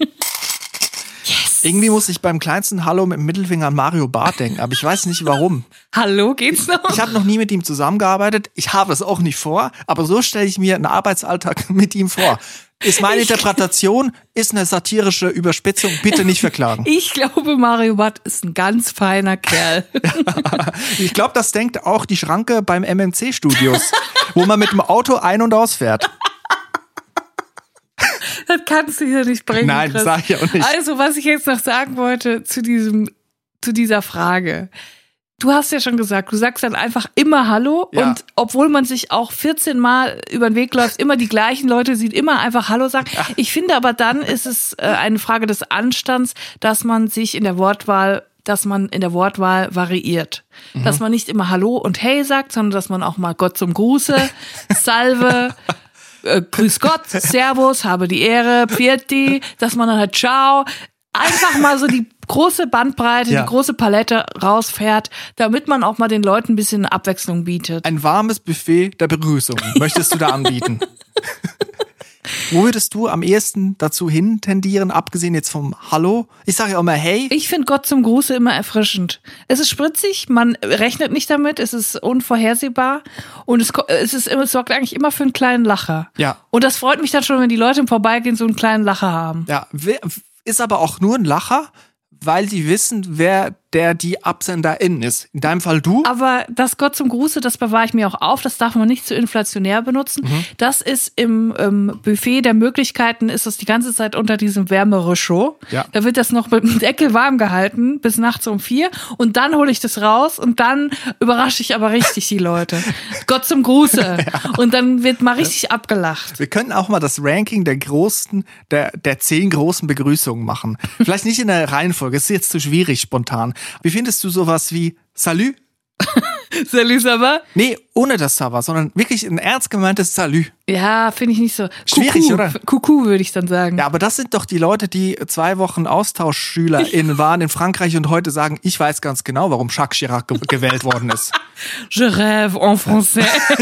Yes! Irgendwie muss ich beim kleinsten Hallo mit dem Mittelfinger an Mario Barth denken, aber ich weiß nicht warum. Hallo, geht's noch? Ich habe noch nie mit ihm zusammengearbeitet, ich habe es auch nicht vor, aber so stelle ich mir einen Arbeitsalltag mit ihm vor. Ist meine Interpretation, ist eine satirische Überspitzung, bitte nicht verklagen. Ich glaube, Mario Barth ist ein ganz feiner Kerl. Ich glaube, das denkt auch die Schranke beim MMC-Studios, wo man mit dem Auto ein- und ausfährt. Das kannst du hier nicht bringen, Nein, Chris. sag ich auch nicht. Also, was ich jetzt noch sagen wollte zu dieser Frage. Du hast ja schon gesagt, du sagst dann einfach immer Hallo Ja. und obwohl man sich auch 14 Mal über den Weg läuft, immer die gleichen Leute sieht, immer einfach Hallo sagen. Ich finde aber dann ist es eine Frage des Anstands, dass man in der Wortwahl variiert. Dass man nicht immer Hallo und Hey sagt, sondern dass man auch mal Gott zum Gruße, Salve, Grüß Gott, Servus, habe die Ehre, Pfiati, dass man dann halt Ciao, einfach mal so die große Bandbreite, Ja. die große Palette rausfährt, damit man auch mal den Leuten ein bisschen Abwechslung bietet. Ein warmes Buffet der Begrüßung möchtest du da anbieten. Wo würdest du am ehesten dazu hin tendieren, abgesehen jetzt vom Hallo? Ich sage ja auch mal Hey. Ich finde Gott zum Gruße immer erfrischend. Es ist spritzig, man rechnet nicht damit, es ist unvorhersehbar und es sorgt eigentlich immer für einen kleinen Lacher. Ja. Und das freut mich dann schon, wenn die Leute im Vorbeigehen so einen kleinen Lacher haben. Ja, ist aber auch nur ein Lacher, weil die wissen, wer die Absenderin ist. In deinem Fall du. Aber das Gott zum Gruße, das bewahre ich mir auch auf, das darf man nicht zu inflationär benutzen. Das ist im Buffet der Möglichkeiten, ist das die ganze Zeit unter diesem Wärmereschaud. Ja. Da wird das noch mit dem Deckel warm gehalten bis nachts um 4 und dann hole ich das raus und dann überrasche ich aber richtig die Leute. Gott zum Gruße. Und dann wird mal richtig abgelacht. Wir könnten auch mal das Ranking der 10 großen Begrüßungen machen. Vielleicht nicht in der Reihenfolge, ist jetzt zu schwierig spontan. Wie findest du sowas wie Salut? Salut, ça va? Nee, ohne das Sava, sondern wirklich ein ernst gemeintes Salut. Ja, finde ich nicht so. Schwierig, Kuckuck, oder? Kuckuck würde ich dann sagen. Ja, aber das sind doch die Leute, die 2 Wochen AustauschschülerInnen waren in Frankreich und heute sagen, ich weiß ganz genau, warum Jacques Chirac gewählt worden ist. Je rêve en français.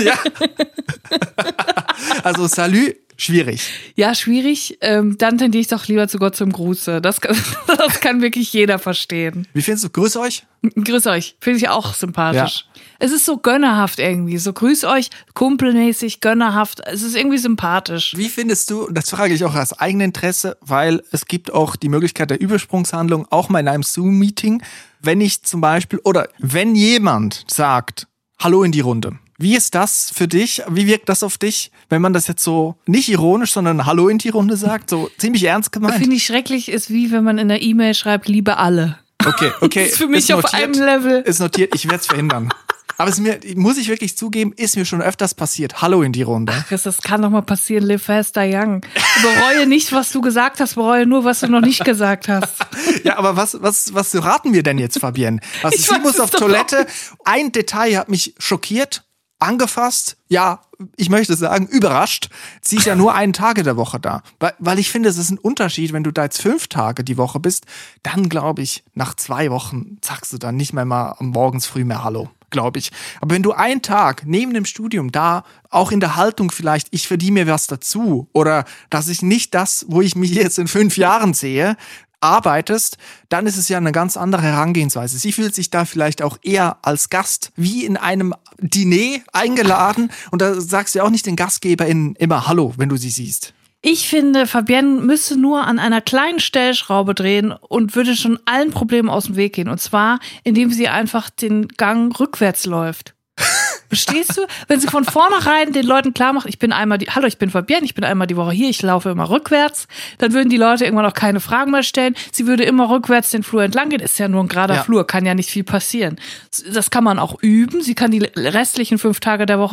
Also Salut, schwierig. Ja, schwierig. Dann tendiere ich doch lieber zu Gott zum Gruße. Das kann wirklich jeder verstehen. Wie findest du? Grüß euch. Grüß euch. Finde ich auch sympathisch. Ja. Es ist so gönnerhaft irgendwie. So grüß euch, kumpelmäßig, gönnerhaft. Es ist irgendwie sympathisch. Wie findest du, das frage ich auch aus eigenem Interesse, weil es gibt auch die Möglichkeit der Übersprungshandlung, auch mal in einem Zoom-Meeting, wenn ich zum Beispiel, oder wenn jemand sagt, Hallo in die Runde. Wie ist das für dich? Wie wirkt das auf dich, wenn man das jetzt so nicht ironisch, sondern Hallo in die Runde sagt? So ziemlich ernst gemeint? Finde ich schrecklich, ist wie wenn man in der E-Mail schreibt, liebe alle. Okay. Das ist für mich auf einem Level. Ist notiert, ich werde es verhindern. Aber muss ich wirklich zugeben, ist mir schon öfters passiert. Hallo in die Runde. Ach, das kann doch mal passieren, live fast, die young. Bereue nicht, was du gesagt hast, bereue nur, was du noch nicht gesagt hast. Ja, aber was raten wir denn jetzt, Fabienne? Also sie muss auf Toilette. Ein Detail hat mich schockiert, angefasst, ja, ich möchte sagen, überrascht. Sie ist ja nur 1 Tag in der Woche da. Weil ich finde, es ist ein Unterschied, wenn du da jetzt 5 Tage die Woche bist, dann glaube ich, nach 2 Wochen sagst du dann nicht mehr mal morgens früh mehr Hallo, glaube ich. Aber wenn du 1 Tag neben dem Studium da, auch in der Haltung vielleicht, ich verdiene mir was dazu oder dass ich nicht das, wo ich mich jetzt in 5 Jahren sehe, arbeitest, dann ist es ja eine ganz andere Herangehensweise. Sie fühlt sich da vielleicht auch eher als Gast wie in einem Diner eingeladen und da sagst du ja auch nicht den GastgeberInnen immer Hallo, wenn du sie siehst. Ich finde, Fabienne müsste nur an einer kleinen Stellschraube drehen und würde schon allen Problemen aus dem Weg gehen. Und zwar, indem sie einfach den Gang rückwärts läuft. Verstehst du? Wenn sie von vornherein den Leuten klar macht, ich bin Fabienne, ich bin einmal die Woche hier, ich laufe immer rückwärts, dann würden die Leute irgendwann auch keine Fragen mehr stellen. Sie würde immer rückwärts den Flur entlang gehen, ist ja nur ein gerader Flur, kann ja nicht viel passieren. Das kann man auch üben. Sie kann die restlichen 6 Tage der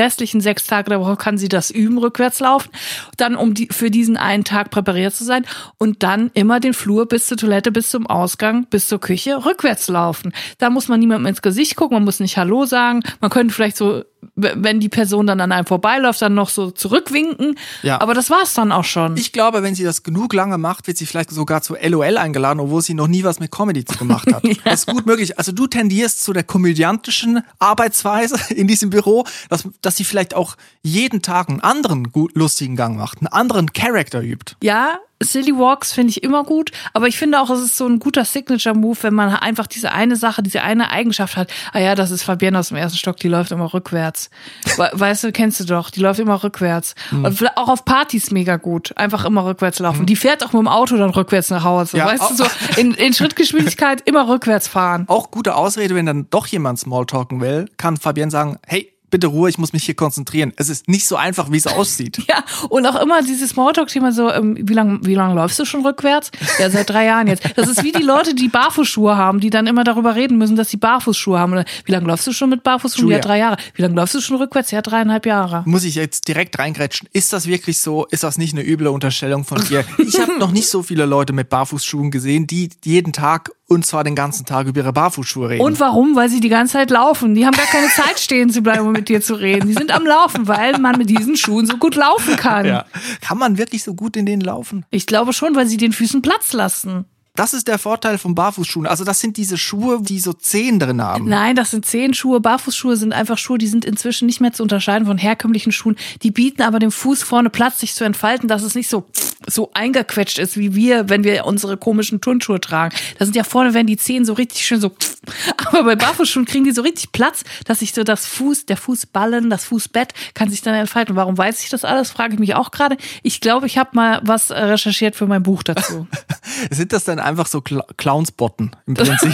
Woche kann sie das üben, rückwärts laufen, dann für diesen einen Tag präpariert zu sein und dann immer den Flur bis zur Toilette, bis zum Ausgang, bis zur Küche rückwärts laufen. Da muss man niemandem ins Gesicht gucken, man muss nicht Hallo sagen, man könnte vielleicht so, wenn die Person dann an einem vorbeiläuft, dann noch so zurückwinken. Ja. Aber das war's dann auch schon. Ich glaube, wenn sie das genug lange macht, wird sie vielleicht sogar zu LOL eingeladen, obwohl sie noch nie was mit Comedy gemacht hat. Ja. Das ist gut möglich. Also du tendierst zu der komödiantischen Arbeitsweise in diesem Büro, dass sie vielleicht auch jeden Tag einen anderen lustigen Gang macht, einen anderen Charakter übt. Ja, Silly Walks finde ich immer gut, aber ich finde auch, es ist so ein guter Signature-Move, wenn man einfach diese eine Sache, diese eine Eigenschaft hat. Ah ja, das ist Fabienne aus dem 1. Stock, die läuft immer rückwärts. Weißt du, kennst du doch, die läuft immer rückwärts. Und auch auf Partys mega gut, einfach immer rückwärts laufen. Die fährt auch mit dem Auto dann rückwärts nach Hause. Ja, weißt du, so in Schrittgeschwindigkeit immer rückwärts fahren. Auch gute Ausrede, wenn dann doch jemand Smalltalken will, kann Fabienne sagen, hey, bitte Ruhe, ich muss mich hier konzentrieren. Es ist nicht so einfach, wie es aussieht. Ja, und auch immer dieses Smalltalk-Thema so, wie lang läufst du schon rückwärts? Ja, seit 3 Jahren jetzt. Das ist wie die Leute, die Barfußschuhe haben, die dann immer darüber reden müssen, dass sie Barfußschuhe haben. Oder, wie lange läufst du schon mit Barfußschuhen? Ja, 3 Jahre. Wie lange läufst du schon rückwärts? Ja, 3,5 Jahre. Muss ich jetzt direkt reingrätschen? Ist das wirklich so? Ist das nicht eine üble Unterstellung von dir? Ich habe noch nicht so viele Leute mit Barfußschuhen gesehen, die jeden Tag und zwar den ganzen Tag über ihre Barfußschuhe reden. Und warum? Weil sie die ganze Zeit laufen. Die haben gar keine Zeit stehen zu bleiben, um mit dir zu reden. Die sind am Laufen, weil man mit diesen Schuhen so gut laufen kann. Ja. Kann man wirklich so gut in denen laufen? Ich glaube schon, weil sie den Füßen Platz lassen. Das ist der Vorteil von Barfußschuhen. Also das sind diese Schuhe, die so Zehen drin haben. Nein, das sind Zehenschuhe. Barfußschuhe sind einfach Schuhe, die sind inzwischen nicht mehr zu unterscheiden von herkömmlichen Schuhen. Die bieten aber dem Fuß vorne Platz, sich zu entfalten, dass es nicht so eingequetscht ist, wie wir, wenn wir unsere komischen Turnschuhe tragen. Da sind ja vorne, werden die Zehen so richtig schön so. Aber bei Barfußschuhen kriegen die so richtig Platz, dass sich so der Fußballen, das Fußbett kann sich dann entfalten. Warum weiß ich das alles? Frage ich mich auch gerade. Ich glaube, ich habe mal was recherchiert für mein Buch dazu. Sind das dann einfach so Clownsbotten im Prinzip?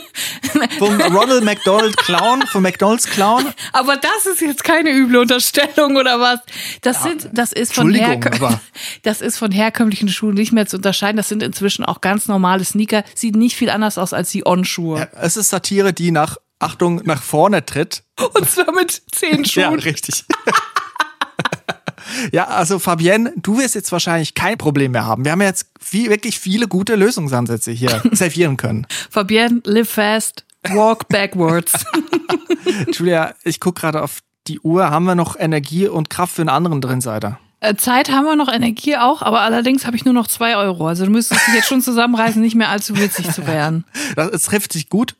Vom Ronald McDonald Clown, vom McDonald's Clown. Aber das ist jetzt keine üble Unterstellung oder was? Das ist von herkömmlichen Schuhen nicht mehr zu unterscheiden. Das sind inzwischen auch ganz normale Sneaker. Sieht nicht viel anders aus als die On-Schuhe. Ja, es ist Satire, die nach vorne tritt. Und zwar mit 10 Schuhen. Ja, richtig. Ja, also Fabienne, du wirst jetzt wahrscheinlich kein Problem mehr haben. Wir haben ja jetzt wirklich viele gute Lösungsansätze hier servieren können. Fabienne, live fast, walk backwards. Julia, ich gucke gerade auf die Uhr. Haben wir noch Energie und Kraft für einen anderen Drinseiter? Zeit haben wir noch, Energie auch, aber allerdings habe ich nur noch 2 Euro. Also du müsstest dich jetzt schon zusammenreißen, nicht mehr allzu witzig zu werden. Das trifft sich gut.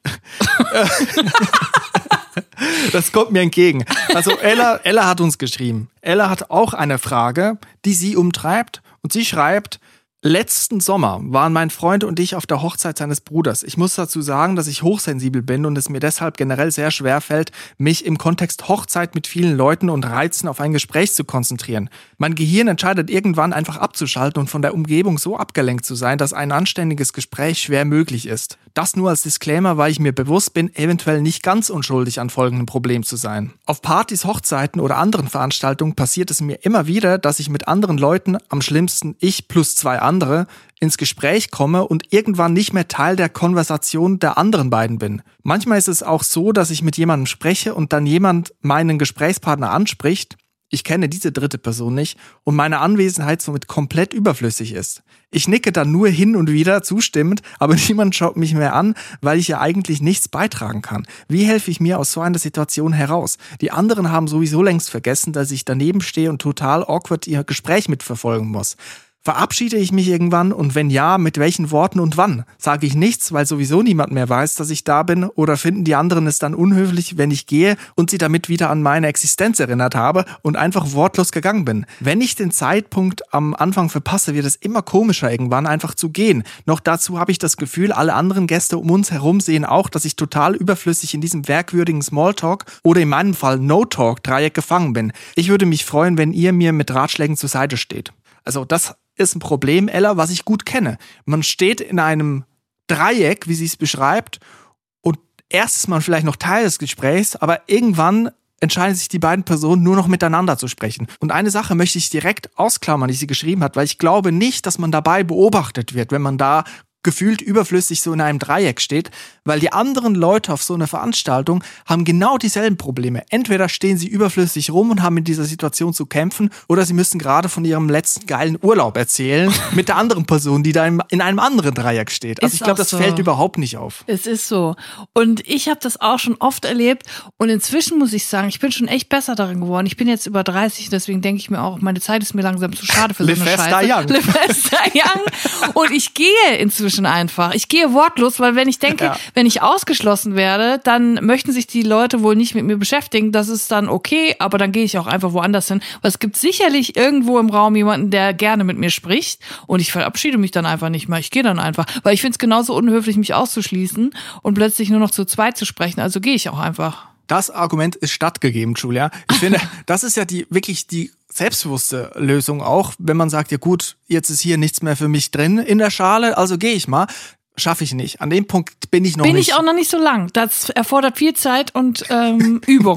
Das kommt mir entgegen. Also Ella hat uns geschrieben. Ella hat auch eine Frage, die sie umtreibt. Und sie schreibt: Letzten Sommer waren mein Freund und ich auf der Hochzeit seines Bruders. Ich muss dazu sagen, dass ich hochsensibel bin und es mir deshalb generell sehr schwer fällt, mich im Kontext Hochzeit mit vielen Leuten und Reizen auf ein Gespräch zu konzentrieren. Mein Gehirn entscheidet irgendwann einfach abzuschalten und von der Umgebung so abgelenkt zu sein, dass ein anständiges Gespräch schwer möglich ist. Das nur als Disclaimer, weil ich mir bewusst bin, eventuell nicht ganz unschuldig an folgendem Problem zu sein. Auf Partys, Hochzeiten oder anderen Veranstaltungen passiert es mir immer wieder, dass ich mit anderen Leuten, am schlimmsten ich plus 2 andere, ins Gespräch komme und irgendwann nicht mehr Teil der Konversation der anderen beiden bin. Manchmal ist es auch so, dass ich mit jemandem spreche und dann jemand meinen Gesprächspartner anspricht. Ich kenne diese dritte Person nicht und meine Anwesenheit somit komplett überflüssig ist. Ich nicke dann nur hin und wieder zustimmend, aber niemand schaut mich mehr an, weil ich ja eigentlich nichts beitragen kann. Wie helfe ich mir aus so einer Situation heraus? Die anderen haben sowieso längst vergessen, dass ich daneben stehe und total awkward ihr Gespräch mitverfolgen muss. Verabschiede ich mich irgendwann und wenn ja, mit welchen Worten und wann? Sage ich nichts, weil sowieso niemand mehr weiß, dass ich da bin, oder finden die anderen es dann unhöflich, wenn ich gehe und sie damit wieder an meine Existenz erinnert habe und einfach wortlos gegangen bin? Wenn ich den Zeitpunkt am Anfang verpasse, wird es immer komischer irgendwann einfach zu gehen. Noch dazu habe ich das Gefühl, alle anderen Gäste um uns herum sehen auch, dass ich total überflüssig in diesem merkwürdigen Smalltalk oder in meinem Fall No-Talk-Dreieck gefangen bin. Ich würde mich freuen, wenn ihr mir mit Ratschlägen zur Seite steht. Also das ist ein Problem, Ella, was ich gut kenne. Man steht in einem Dreieck, wie sie es beschreibt, und erst ist man vielleicht noch Teil des Gesprächs, aber irgendwann entscheiden sich die beiden Personen nur noch miteinander zu sprechen. Und eine Sache möchte ich direkt ausklammern, die sie geschrieben hat, weil ich glaube nicht, dass man dabei beobachtet wird, wenn man da gefühlt überflüssig so in einem Dreieck steht, weil die anderen Leute auf so einer Veranstaltung haben genau dieselben Probleme. Entweder stehen sie überflüssig rum und haben mit dieser Situation zu kämpfen, oder sie müssen gerade von ihrem letzten geilen Urlaub erzählen mit der anderen Person, die da in einem anderen Dreieck steht. Also ich glaube, das fällt überhaupt nicht auf. Es ist so. Und ich habe das auch schon oft erlebt und inzwischen muss ich sagen, ich bin schon echt besser darin geworden. Ich bin jetzt über 30, deswegen denke ich mir auch, meine Zeit ist mir langsam zu schade für so eine Scheiße. Live fast young. Und ich gehe inzwischen einfach. Ich gehe wortlos, weil wenn ich denke, wenn ich ausgeschlossen werde, dann möchten sich die Leute wohl nicht mit mir beschäftigen. Das ist dann okay, aber dann gehe ich auch einfach woanders hin. Weil es gibt sicherlich irgendwo im Raum jemanden, der gerne mit mir spricht und ich verabschiede mich dann einfach nicht mehr. Ich gehe dann einfach, weil ich finde es genauso unhöflich, mich auszuschließen und plötzlich nur noch zu zweit zu sprechen. Also gehe ich auch einfach. Das Argument ist stattgegeben, Julia. Ich finde, das ist ja wirklich die selbstbewusste Lösung auch, wenn man sagt, ja gut, jetzt ist hier nichts mehr für mich drin in der Schale, also gehe ich mal. Schaffe ich nicht. An dem Punkt bin ich noch nicht. Bin ich auch noch nicht so lang. Das erfordert viel Zeit und Übung.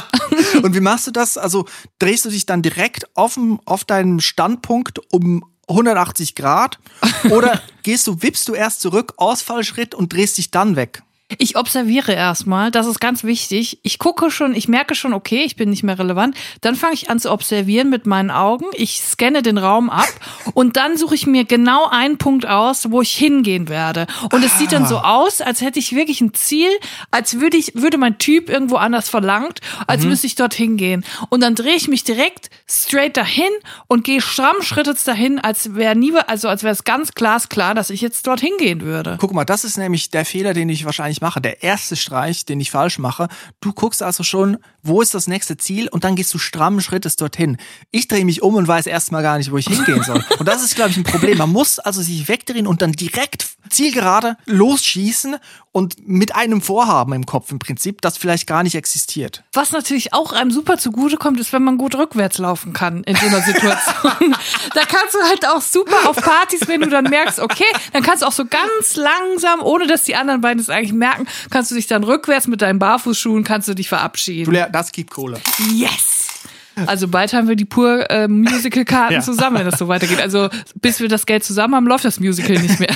Ja. Und wie machst du das? Also drehst du dich dann direkt auf deinen Standpunkt um 180 Grad oder wippst du erst zurück, Ausfallschritt und drehst dich dann weg? Ich observiere erstmal, das ist ganz wichtig. Ich merke schon, okay, ich bin nicht mehr relevant. Dann fange ich an zu observieren mit meinen Augen. Ich scanne den Raum ab und dann suche ich mir genau einen Punkt aus, wo ich hingehen werde. Und es sieht dann so aus, als hätte ich wirklich ein Ziel, als würde mein Typ irgendwo anders verlangt, als müsste ich dort hingehen. Und dann drehe ich mich direkt straight dahin und gehe stramm Schritte dahin, als wäre es ganz glasklar, dass ich jetzt dorthin gehen würde. Guck mal, das ist nämlich der Fehler, den ich wahrscheinlich mache, der erste Streich, den ich falsch mache. Du guckst also schon, wo ist das nächste Ziel und dann gehst du strammen Schrittes dorthin. Ich drehe mich um und weiß erstmal gar nicht, wo ich hingehen soll. Und das ist, glaube ich, ein Problem. Man muss also sich wegdrehen und dann direkt zielgerade losschießen und mit einem Vorhaben im Kopf im Prinzip, das vielleicht gar nicht existiert. Was natürlich auch einem super zugutekommt, ist, wenn man gut rückwärts laufen kann in so einer Situation. Da kannst du halt auch super auf Partys, wenn du dann merkst, okay, dann kannst du auch so ganz langsam, ohne dass die anderen beiden es eigentlich merken, kannst du dich dann rückwärts mit deinen Barfußschuhen, kannst du dich verabschieden. Julia, das gibt Kohle. Yes! Also bald haben wir die pur Musical-Karten zusammen, wenn das so weitergeht. Also bis wir das Geld zusammen haben, läuft das Musical nicht mehr.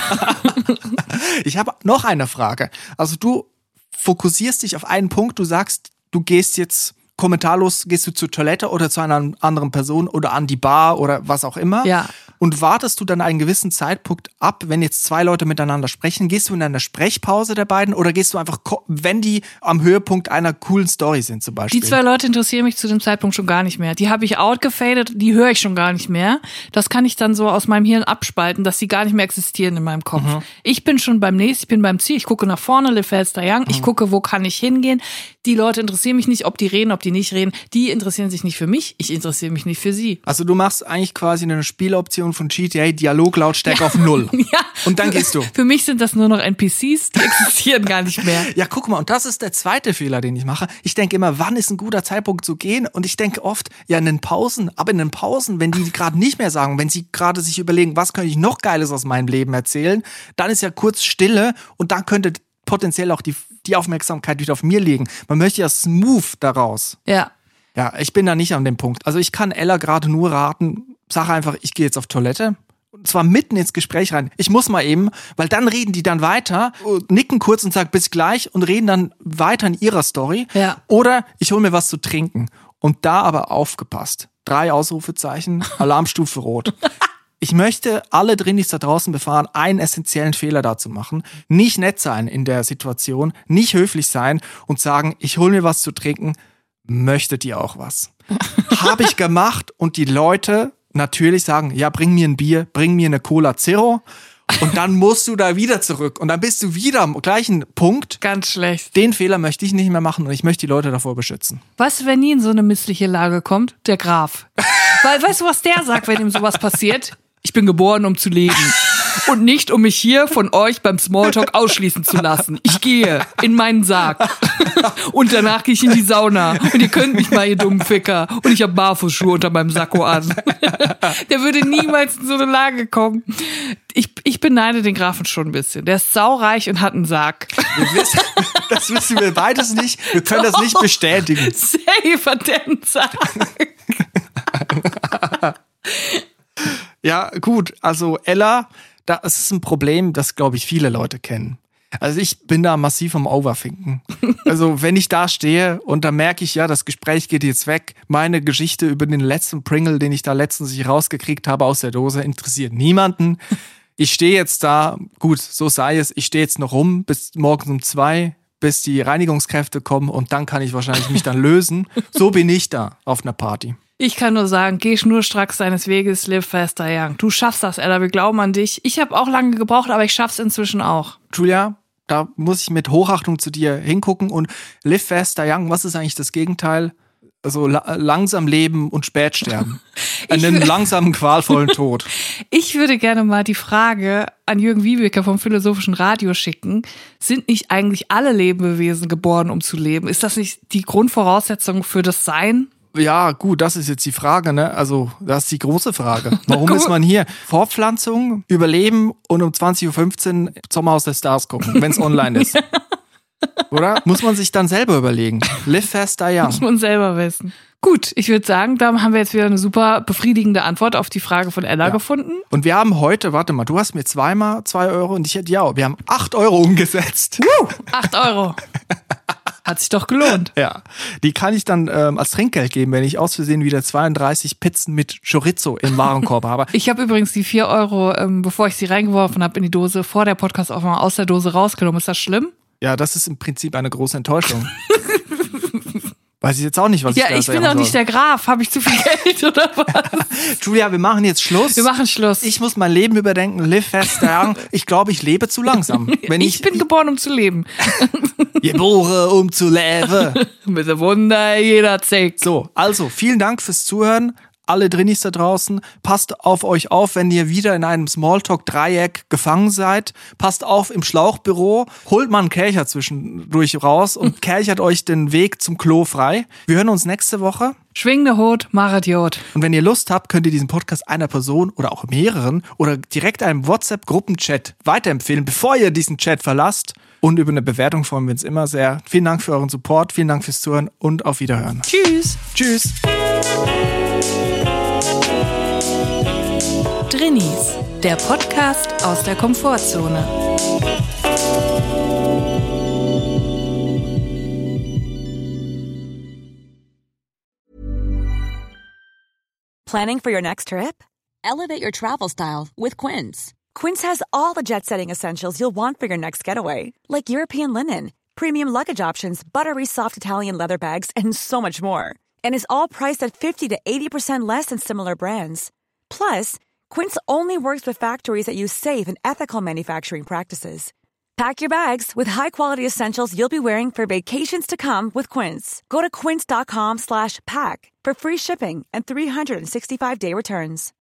Ich habe noch eine Frage. Also du fokussierst dich auf einen Punkt, du sagst, du gehst jetzt kommentarlos, gehst du zur Toilette oder zu einer anderen Person oder an die Bar oder was auch immer. Ja. Und wartest du dann einen gewissen Zeitpunkt ab, wenn jetzt zwei Leute miteinander sprechen? Gehst du in einer Sprechpause der beiden oder gehst du einfach, wenn die am Höhepunkt einer coolen Story sind zum Beispiel? Die zwei Leute interessieren mich zu dem Zeitpunkt schon gar nicht mehr. Die habe ich outgefadet, die höre ich schon gar nicht mehr. Das kann ich dann so aus meinem Hirn abspalten, dass die gar nicht mehr existieren in meinem Kopf. Ich bin schon beim nächsten, ich bin beim Ziel, ich gucke nach vorne, Le Fast Young, ich gucke, wo kann ich hingehen. Die Leute interessieren mich nicht, ob die reden, ob die nicht reden. Die interessieren sich nicht für mich, ich interessiere mich nicht für sie. Also du machst eigentlich quasi eine Spieloption von GTA, Dialoglautstärke auf 0. Ja. Und dann gehst du. Für mich sind das nur noch NPCs, die existieren gar nicht mehr. Ja, guck mal, und das ist der zweite Fehler, den ich mache. Ich denke immer, wann ist ein guter Zeitpunkt zu gehen? Und ich denke oft, ja, in den Pausen, wenn die gerade nicht mehr sagen, wenn sie gerade sich überlegen, was könnte ich noch Geiles aus meinem Leben erzählen, dann ist ja kurz Stille und dann könnte potenziell auch die Aufmerksamkeit wieder auf mir liegen. Man möchte ja smooth daraus. Ja. Ja, ich bin da nicht an dem Punkt. Also ich kann Ella gerade nur raten, sag einfach, ich gehe jetzt auf Toilette. Und zwar mitten ins Gespräch rein. Ich muss mal eben, weil dann reden die dann weiter, nicken kurz und sagen bis gleich und reden dann weiter in ihrer Story. Ja. Oder ich hole mir was zu trinken. Und da aber aufgepasst. 3 Ausrufezeichen, Alarmstufe rot. Ich möchte alle Drinis da draußen befahren, einen essentiellen Fehler dazu machen. Nicht nett sein in der Situation, nicht höflich sein und sagen, ich hole mir was zu trinken. Möchtet ihr auch was? Habe ich gemacht und die Leute natürlich sagen, ja, bring mir ein Bier, bring mir eine Cola Zero und dann musst du da wieder zurück und dann bist du wieder am gleichen Punkt. Ganz schlecht. Den Fehler möchte ich nicht mehr machen und ich möchte die Leute davor beschützen. Weißt du, wer nie in so eine missliche Lage kommt? Der Graf. Weil, weißt du, was der sagt, wenn ihm sowas passiert? Ich bin geboren, um zu leben. Und nicht, um mich hier von euch beim Smalltalk ausschließen zu lassen. Ich gehe in meinen Sarg. Und danach gehe ich in die Sauna. Und ihr könnt mich mal, ihr dummen Ficker. Und ich habe Barfußschuhe unter meinem Sakko an. Der würde niemals in so eine Lage kommen. Ich beneide den Grafen schon ein bisschen. Der ist saureich und hat einen Sarg. Das wissen wir beides nicht. Wir können das nicht bestätigen. Safe hat der einen Sarg. Ja, gut. Also Ella, das ist ein Problem, das, glaube ich, viele Leute kennen. Also ich bin da massiv am Overthinken. Also wenn ich da stehe und dann merke ich, ja, das Gespräch geht jetzt weg. Meine Geschichte über den letzten Pringle, den ich da letztens rausgekriegt habe aus der Dose, interessiert niemanden. Ich stehe jetzt da, gut, so sei es, ich stehe jetzt noch rum bis morgens um 2, bis die Reinigungskräfte kommen und dann kann ich wahrscheinlich mich dann lösen. So bin ich da auf einer Party. Ich kann nur sagen, geh schnurstracks deines Weges, live faster young. Du schaffst das, Ella, wir glauben an dich. Ich habe auch lange gebraucht, aber ich schaff's inzwischen auch. Julia, da muss ich mit Hochachtung zu dir hingucken und live faster young, was ist eigentlich das Gegenteil? Also langsam leben und spät sterben. Einen langsamen, qualvollen Tod. Ich würde gerne mal die Frage an Jürgen Wiebecker vom Philosophischen Radio schicken. Sind nicht eigentlich alle Lebewesen geboren, um zu leben? Ist das nicht die Grundvoraussetzung für das Sein? Ja, gut, das ist jetzt die Frage, ne? Also, das ist die große Frage. Warum ist man hier? Fortpflanzung, Überleben und um 20.15 Uhr Sommerhaus der Stars gucken, wenn es online ist. Oder? Muss man sich dann selber überlegen. Live faster young. Muss man selber wissen. Gut, ich würde sagen, da haben wir jetzt wieder eine super befriedigende Antwort auf die Frage von Ella gefunden. Und wir haben heute, warte mal, du hast mir zweimal 2 Euro und ich hätte wir haben 8 Euro umgesetzt. 8 Euro. Hat sich doch gelohnt. Ja, die kann ich dann als Trinkgeld geben, wenn ich aus Versehen wieder 32 Pizzen mit Chorizo im Warenkorb habe. Ich habe übrigens die 4 Euro, bevor ich sie reingeworfen habe in die Dose, vor der Podcast-Aufnahme aus der Dose rausgenommen. Ist das schlimm? Ja, das ist im Prinzip eine große Enttäuschung. Weiß ich jetzt auch nicht, was ich da sagen soll. Ja, ich bin doch nicht der Graf. Habe ich zu viel Geld oder was? Julia, wir machen jetzt Schluss. Wir machen Schluss. Ich muss mein Leben überdenken. Live faster young. Ich glaube, ich lebe zu langsam. Ich bin geboren, um zu leben. Geboren, um zu leben. Mit der Wunder jeder Zeig. So, also vielen Dank fürs Zuhören. Alle Drinnis da draußen, passt auf euch auf, wenn ihr wieder in einem Smalltalk-Dreieck gefangen seid. Passt auf im Schlauchbüro, holt mal einen Kercher zwischendurch raus und kerchert euch den Weg zum Klo frei. Wir hören uns nächste Woche. Schwingende Hut, machet Jod. Und wenn ihr Lust habt, könnt ihr diesen Podcast einer Person oder auch mehreren oder direkt einem WhatsApp-Gruppenchat weiterempfehlen, bevor ihr diesen Chat verlasst. Und über eine Bewertung freuen wir uns immer sehr. Vielen Dank für euren Support, vielen Dank fürs Zuhören und auf Wiederhören. Tschüss. Tschüss. Drinnis, der Podcast aus der Komfortzone. Planning for your next trip? Elevate your travel style with Quince. Quince has all the jet-setting essentials you'll want for your next getaway, like European linen, premium luggage options, buttery soft Italian leather bags, and so much more. And is all priced at 50 to 80% less than similar brands. Plus, Quince only works with factories that use safe and ethical manufacturing practices. Pack your bags with high-quality essentials you'll be wearing for vacations to come with Quince. Go to quince.com/pack for free shipping and 365-day returns.